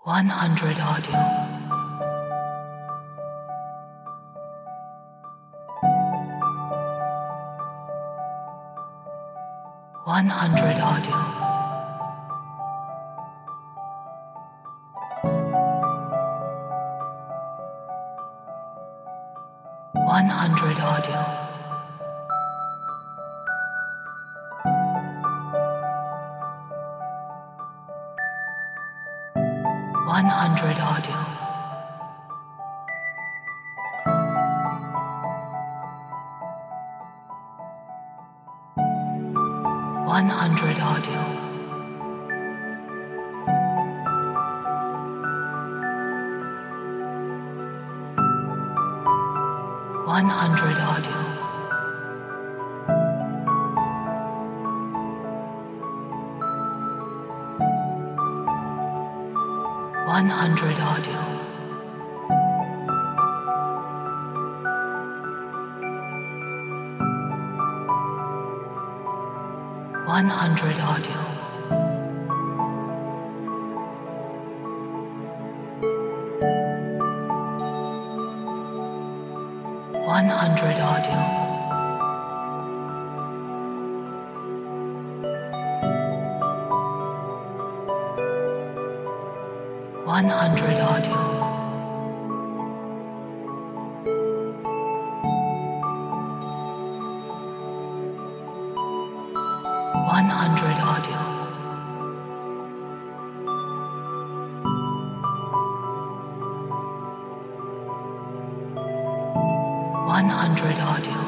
100 audio. 100 audio. 100 audio. 100 audio. 100 audio. 100 audio. 100 audio. 100 audio. 100 audio. 100 audio. 100 audio. 100 audio.